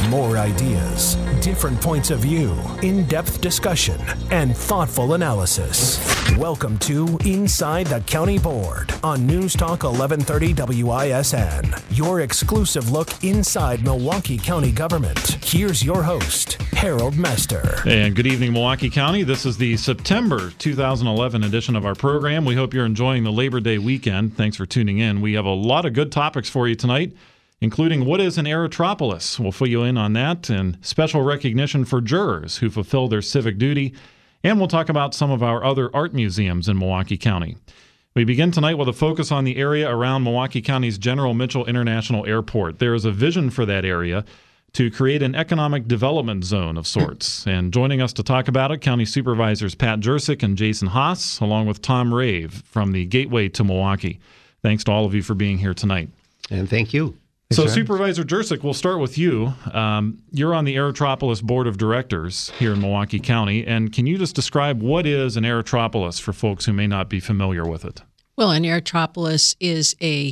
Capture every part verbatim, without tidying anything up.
More ideas, different points of view, in-depth discussion, and thoughtful analysis. Welcome to Inside the County Board on News Talk eleven thirty W I S N, your exclusive look inside Milwaukee County government. Here's your host, Harold Mester. And good evening, Milwaukee County. This is the September two thousand eleven edition of our program. We hope you're enjoying the Labor Day weekend. Thanks for tuning in. We have a lot of good topics for you tonight, including what is an aerotropolis. We'll fill you in on that, and special recognition for jurors who fulfill their civic duty. And we'll talk about some of our other art museums in Milwaukee County. We begin tonight with a focus on the area around Milwaukee County's General Mitchell International Airport. There is a vision for that area to create an economic development zone of sorts. And joining us to talk about it, County Supervisors Pat Jurczyk and Jason Haas, along with Tom Rave from the Gateway to Milwaukee. Thanks to all of you for being here tonight. And thank you. So, Supervisor Jurczyk, we'll start with you. Um, you're on the Aerotropolis Board of Directors here in Milwaukee County, and can you just describe what is an aerotropolis for folks who may not be familiar with it? Well, an aerotropolis is a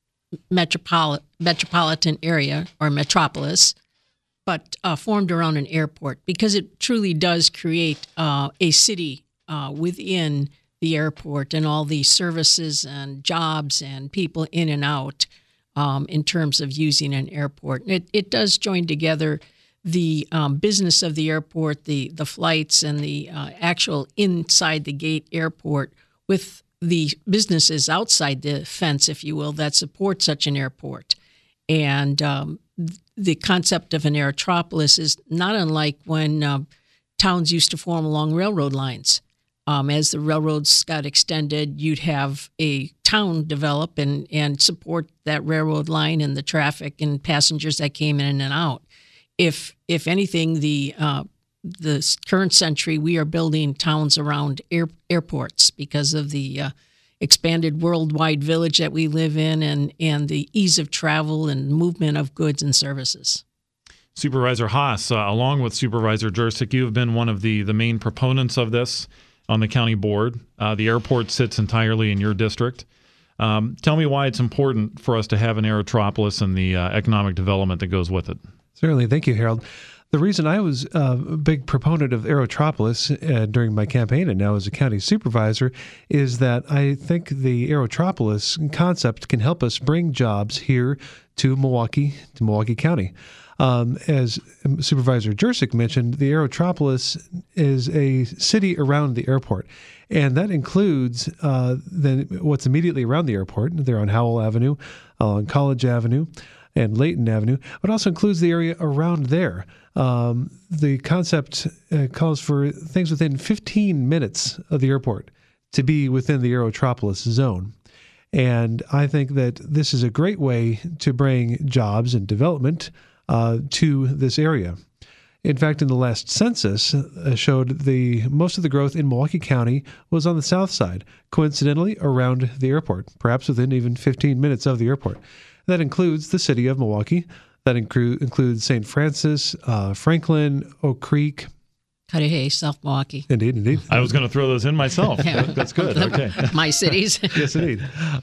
metropol- metropolitan area or metropolis, but uh, formed around an airport because it truly does create uh, a city uh, within the airport and all the services and jobs and people in and out. Um, in terms of using an airport. It, it does join together the um, business of the airport, the, the flights, and the uh, actual inside the gate airport with the businesses outside the fence, if you will, that support such an airport. And um, the concept of an aerotropolis is not unlike when uh, towns used to form along railroad lines. Um, as the railroads got extended, you'd have a town develop and, and support that railroad line and the traffic and passengers that came in and out. If if anything, the uh, the current century, we are building towns around air, airports because of the uh, expanded worldwide village that we live in and, and the ease of travel and movement of goods and services. Supervisor Haas, uh, along with Supervisor Jurczyk, you have been one of the, the main proponents of this on the county board. Uh, the airport sits entirely in your district. Um, tell me why it's important for us to have an aerotropolis and the uh, economic development that goes with it. Certainly. Thank you, Harold. The reason I was uh, a big proponent of aerotropolis uh, during my campaign and now as a county supervisor is that I think the aerotropolis concept can help us bring jobs here to Milwaukee, to Milwaukee County. Um, as Supervisor Jurczyk mentioned, the aerotropolis is a city around the airport, and that includes uh, then what's immediately around the airport. They're on Howell Avenue, on College Avenue, and Layton Avenue, but also includes the area around there. Um, the concept uh, calls for things within fifteen minutes of the airport to be within the aerotropolis zone. And I think that this is a great way to bring jobs and development Uh, to this area. In fact, in the last census uh, showed the most of the growth in Milwaukee County was on the south side, coincidentally around the airport, perhaps within even fifteen minutes of the airport. That includes the city of Milwaukee. That inclu- includes Saint Francis, uh, Franklin, Oak Creek, Cudahy, South Milwaukee. Indeed, indeed. I was going to throw those in myself. Yeah. That's good. Okay. My cities. Yes, indeed.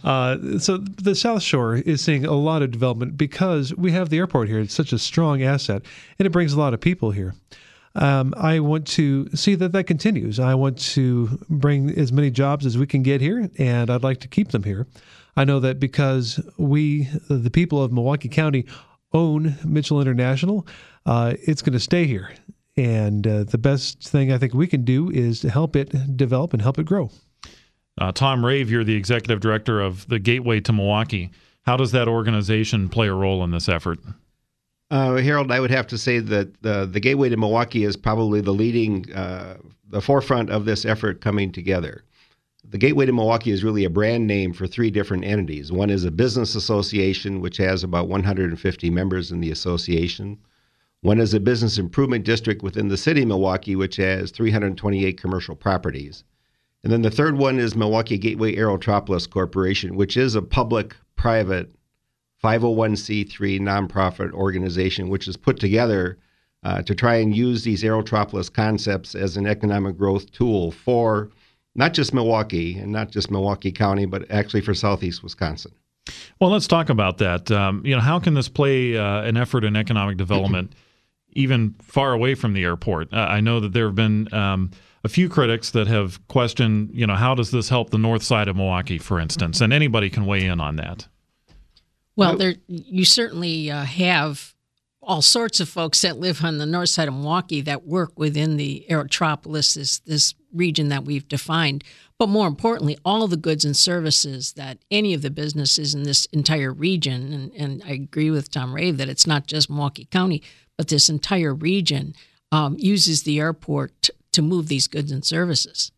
Uh, so the South Shore is seeing a lot of development because we have the airport here. It's such a strong asset, and it brings a lot of people here. Um, I want to see that that continues. I want to bring as many jobs as we can get here, and I'd like to keep them here. I know that because we, the people of Milwaukee County, own Mitchell International, uh, it's going to stay here. And uh, the best thing I think we can do is to help it develop and help it grow. Uh, Tom Rave, you're the executive director of the Gateway to Milwaukee. How does that organization play a role in this effort? Uh, Harold, I would have to say that the, the Gateway to Milwaukee is probably the leading, uh, the forefront of this effort coming together. The Gateway to Milwaukee is really a brand name for three different entities. One is a business association, which has about one hundred fifty members in the association. One is a business improvement district within the city of Milwaukee, which has three hundred twenty-eight commercial properties. And then the third one is Milwaukee Gateway Aerotropolis Corporation, which is a public-private five oh one c three nonprofit organization, which is put together uh, to try and use these aerotropolis concepts as an economic growth tool for not just Milwaukee and not just Milwaukee County, but actually for Southeast Wisconsin. Well, let's talk about that. Um, you know, how can this play uh, an effort in economic development even far away from the airport. Uh, I know that there have been um, a few critics that have questioned, you know, how does this help the north side of Milwaukee, for instance? And anybody can weigh in on that. Well, there you certainly uh, have all sorts of folks that live on the north side of Milwaukee that work within the Aerotropolis, this, this region that we've defined. But more importantly, all of the goods and services that any of the businesses in this entire region, and, and I agree with Tom Rave that it's not just Milwaukee County, but this entire region um, uses the airport t- to move these goods and services.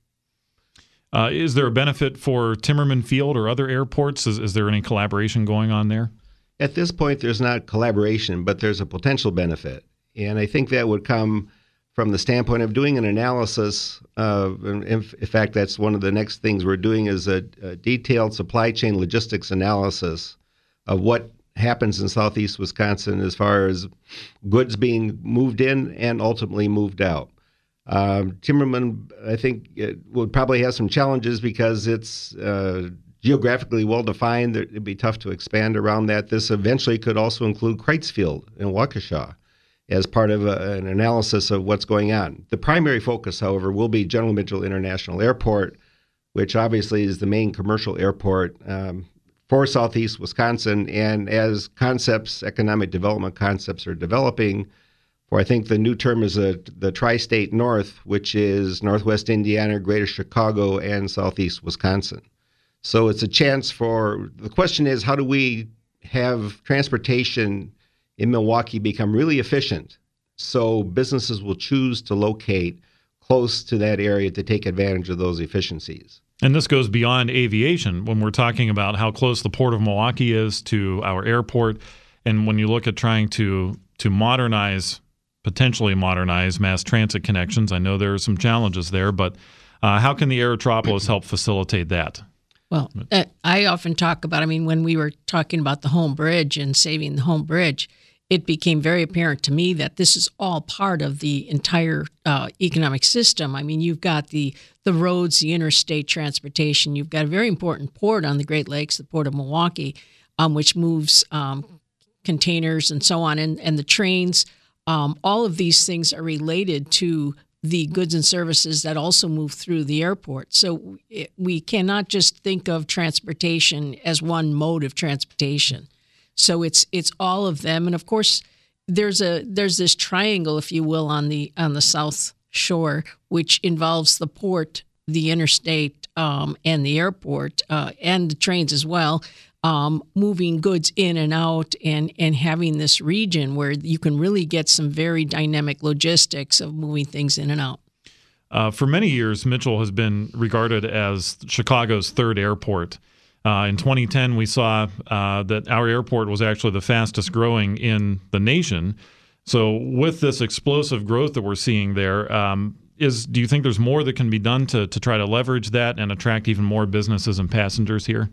Uh, is there a benefit for Timmerman Field or other airports? Is, is there any collaboration going on there? At this point, there's not collaboration, but there's a potential benefit. And I think that would come from the standpoint of doing an analysis. Of, in, in fact, that's one of the next things we're doing is a, a detailed supply chain logistics analysis of what happens in southeast Wisconsin as far as goods being moved in and ultimately moved out. Um, Timmerman, I think, it would probably have some challenges because it's uh, geographically well-defined. It'd be tough to expand around that. This eventually could also include Kreitzfield and Waukesha as part of a, an analysis of what's going on. The primary focus, however, will be General Mitchell International Airport, which obviously is the main commercial airport um, for southeast Wisconsin. And as concepts, economic development concepts are developing, for I think the new term is a, the Tri-State North, which is Northwest Indiana, Greater Chicago, and Southeast Wisconsin. So it's a chance for, the question is, how do we have transportation in Milwaukee become really efficient so businesses will choose to locate close to that area to take advantage of those efficiencies? And this goes beyond aviation when we're talking about how close the Port of Milwaukee is to our airport. And when you look at trying to to modernize potentially modernize mass transit connections. I know there are some challenges there, but uh, how can the Aerotropolis help facilitate that? Well, uh, I often talk about, I mean, when we were talking about the home bridge and saving the home bridge, it became very apparent to me that this is all part of the entire uh, economic system. I mean, you've got the the roads, the interstate transportation. You've got a very important port on the Great Lakes, the Port of Milwaukee, um, which moves um, containers and so on, and, and the trains. Um, all of these things are related to the goods and services that also move through the airport. So it, we cannot just think of transportation as one mode of transportation. So it's it's all of them, and of course, there's a there's this triangle, if you will, on the on the south shore, which involves the port, the interstate, um, and the airport, uh, and the trains as well. Um, moving goods in and out and, and having this region where you can really get some very dynamic logistics of moving things in and out. Uh, for many years, Mitchell has been regarded as Chicago's third airport. Uh, in twenty ten, we saw uh, that our airport was actually the fastest growing in the nation. So with this explosive growth that we're seeing there, um, is do you think there's more that can be done to, to try to leverage that and attract even more businesses and passengers here?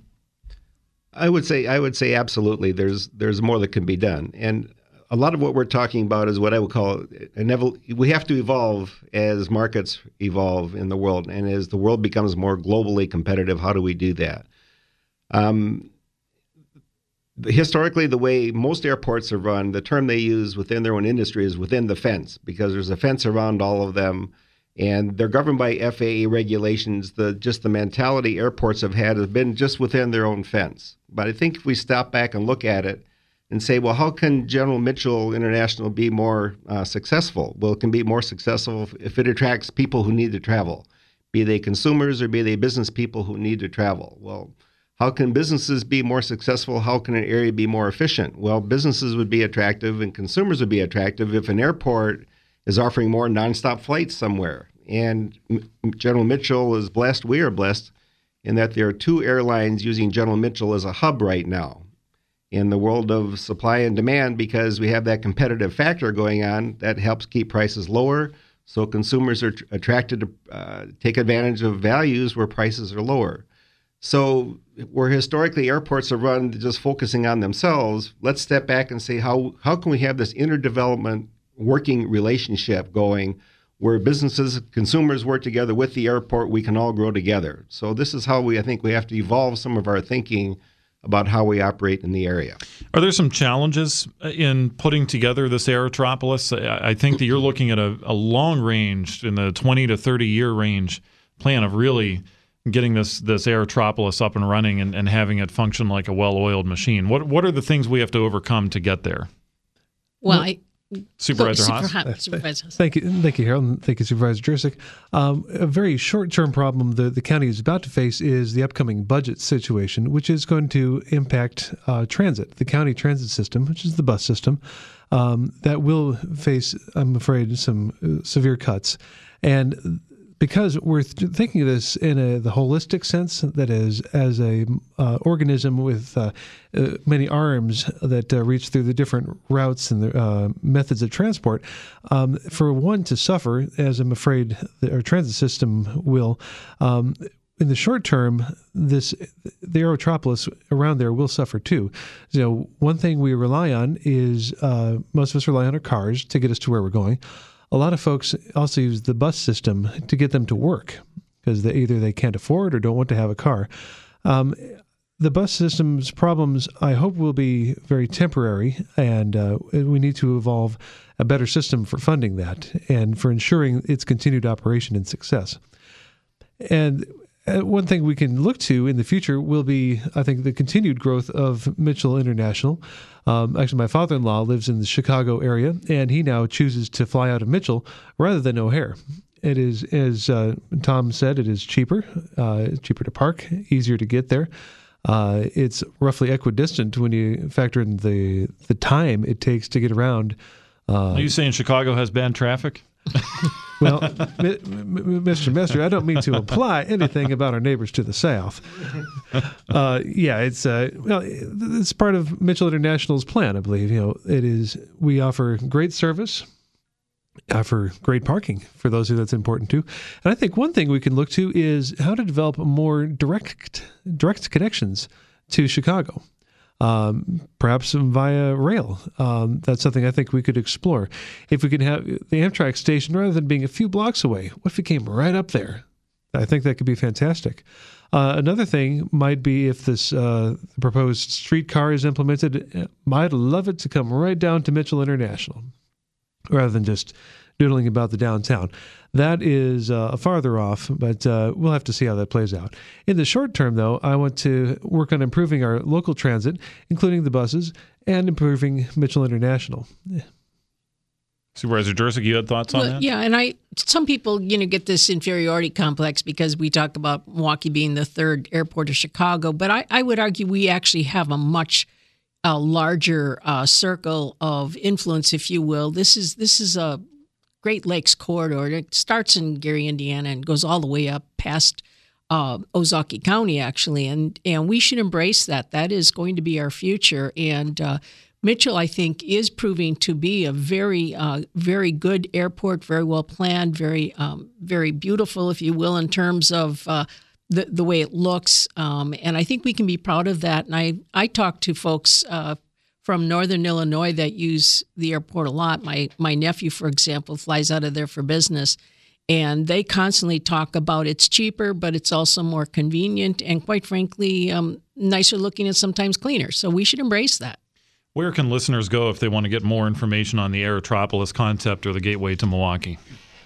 I would say I would say absolutely. There's there's more that can be done, and a lot of what we're talking about is what I would call an evol- we have to evolve as markets evolve in the world, and as the world becomes more globally competitive. How do we do that? Um, historically, the way most airports are run, the term they use within their own industry is within the fence, because there's a fence around all of them. And they're governed by F A A regulations. The just the mentality airports have had has been just within their own fence. But I think if we stop back and look at it and say, well, how can General Mitchell International be more uh, successful? Well, it can be more successful if, if it attracts people who need to travel, be they consumers or be they business people who need to travel. Well, how can businesses be more successful? How can an area be more efficient? Well, businesses would be attractive and consumers would be attractive if an airport is offering more nonstop flights somewhere. And General Mitchell is blessed, we are blessed, in that there are two airlines using General Mitchell as a hub right now in the world of supply and demand, because we have that competitive factor going on that helps keep prices lower, so consumers are attracted to uh, take advantage of values where prices are lower. So where historically airports are run just focusing on themselves, let's step back and say, how how can we have this interdevelopment working relationship going where businesses, consumers work together with the airport, we can all grow together. So this is how we, I think we have to evolve some of our thinking about how we operate in the area. Are there some challenges in putting together this Aerotropolis? I think that you're looking at a, a long range, in the twenty to thirty year range plan of really getting this this Aerotropolis up and running and, and having it function like a well-oiled machine. What what are the things we have to overcome to get there? Well, I, Supervisor so, Haas? Super, Supervisor Haas. Thank you, thank you, Harold, and thank you, Supervisor Jurczyk. Um, a very short-term problem the, the county is about to face is the upcoming budget situation, which is going to impact uh, transit, the county transit system, which is the bus system. Um, that will face, I'm afraid, some uh, severe cuts. And because we're th- thinking of this in a, the holistic sense, that is, as a uh, organism with uh, uh, many arms that uh, reach through the different routes and the uh, methods of transport, um, for one to suffer, as I'm afraid the, our transit system will, um, in the short term, this the Aerotropolis around there will suffer too. You know, one thing we rely on is uh, most of us rely on our cars to get us to where we're going. A lot of folks also use the bus system to get them to work because they, either they can't afford or don't want to have a car. Um, the bus system's problems, I hope, will be very temporary, and uh, we need to evolve a better system for funding that and for ensuring its continued operation and success. And Uh, one thing we can look to in the future will be, I think, the continued growth of Mitchell International. Um, actually, my father-in-law lives in the Chicago area, and he now chooses to fly out of Mitchell rather than O'Hare. It is, as uh, Tom said, it is cheaper, uh, cheaper to park, easier to get there. Uh, it's roughly equidistant when you factor in the the time it takes to get around. Uh, Are you saying Chicago has bad traffic? Well, Mister Messer, I don't mean to imply anything about our neighbors to the south. Uh, yeah, it's uh, well, it's part of Mitchell International's plan, I believe. You know, it is. We offer great service, offer great parking for those who that's important to, and I think one thing we can look to is how to develop more direct direct connections to Chicago. Um, perhaps via rail. Um, that's something I think we could explore. If we could have the Amtrak station, rather than being a few blocks away, what if it came right up there? I think that could be fantastic. Uh, another thing might be if this uh, proposed streetcar is implemented, I'd love it to come right down to Mitchell International, rather than just doodling about the downtown. That is uh, farther off, but uh, we'll have to see how that plays out. In the short term, though, I want to work on improving our local transit, including the buses, and improving Mitchell International. Supervisor Jurczyk, you had thoughts on well, that? Yeah, and I some people, you know, get this inferiority complex because we talk about Milwaukee being the third airport of Chicago, but I, I would argue we actually have a much uh, larger uh, circle of influence, if you will. This is this is a Great Lakes corridor. It starts in Gary, Indiana, and goes all the way up past uh, Ozaukee County, actually, and and we should embrace that. That is going to be our future, and uh, Mitchell, I think, is proving to be a very, uh, very good airport, very well planned, very, um, very beautiful, if you will, in terms of uh, the the way it looks, um, and I think we can be proud of that. And I I talk to folks Uh, from Northern Illinois that use the airport a lot. My my nephew, for example, flies out of there for business, and they constantly talk about it's cheaper, but it's also more convenient and, quite frankly, um, nicer looking and sometimes cleaner. So we should embrace that. Where can listeners go if they want to get more information on the Aerotropolis concept or the Gateway to Milwaukee?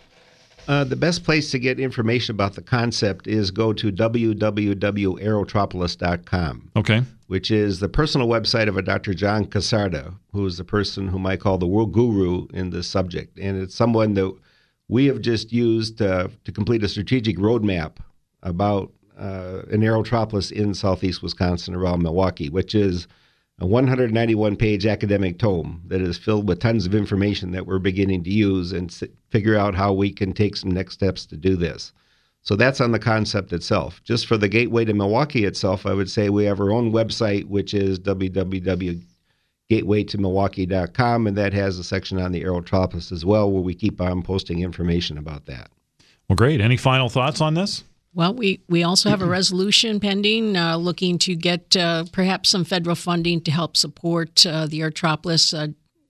Uh, the best place to get information about the concept is go to w w w dot aerotropolis dot com. Okay. Which is the personal website of a Doctor John Casarda, who is the person whom I call the world guru in this subject. And it's someone that we have just used uh, to complete a strategic roadmap about uh, an Aerotropolis in southeast Wisconsin around Milwaukee, which is a one hundred ninety-one page academic tome that is filled with tons of information that we're beginning to use and s- figure out how we can take some next steps to do this. So that's on the concept itself. Just for the Gateway to Milwaukee itself, I would say we have our own website, which is w w w dot gateway to milwaukee dot com, and that has a section on the Aerotropolis as well, where we keep on posting information about that. Well, great. Any final thoughts on this? Well, we, we also have a resolution pending uh, looking to get uh, perhaps some federal funding to help support uh, the Aerotropolis. Uh,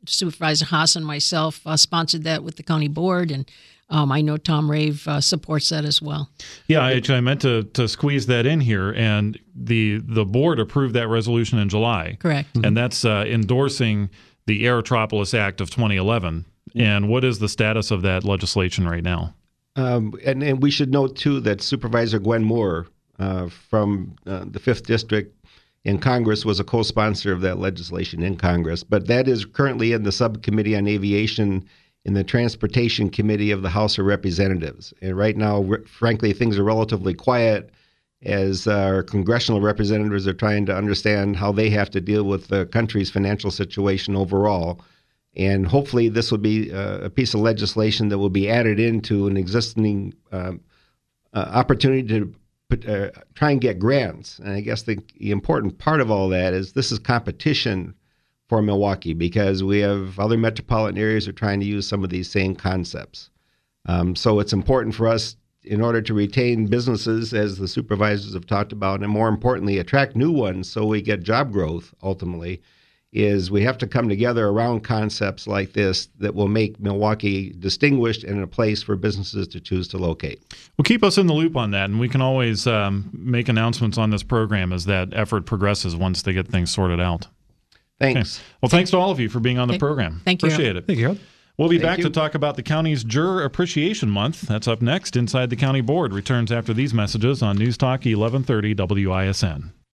Supervisor Haas and myself uh, sponsored that with the county board, and um, I know Tom Rave uh, supports that as well. Yeah, I actually I meant to to squeeze that in here, and the the board approved that resolution in July. Correct. And that's uh, endorsing the Aerotropolis Act of twenty eleven. And what is the status of that legislation right now? Um, and, and we should note, too, that Supervisor Gwen Moore uh, from uh, the fifth District in Congress was a co-sponsor of that legislation in Congress. But that is currently in the Subcommittee on Aviation in the Transportation Committee of the House of Representatives. And right now, re- frankly, things are relatively quiet as our congressional representatives are trying to understand how they have to deal with the country's financial situation overall. And hopefully this will be uh, a piece of legislation that will be added into an existing um, uh, opportunity to put, uh, try and get grants. And I guess the, the important part of all that is this is competition for Milwaukee, because we have other metropolitan areas are trying to use some of these same concepts. Um, so it's important for us, in order to retain businesses, as the supervisors have talked about, and more importantly, attract new ones so we get job growth ultimately, is we have to come together around concepts like this that will make Milwaukee distinguished and a place for businesses to choose to locate. Well, keep us in the loop on that, and we can always um, make announcements on this program as that effort progresses once they get things sorted out. Thanks. Okay. Well, thanks to all of you for being on the Okay. program. Thank you. Appreciate it. Thank you, Harold. We'll be Thank back you. to talk about the county's Juror Appreciation Month. That's up next. Inside the County Board returns after these messages on News Talk eleven thirty W I S N.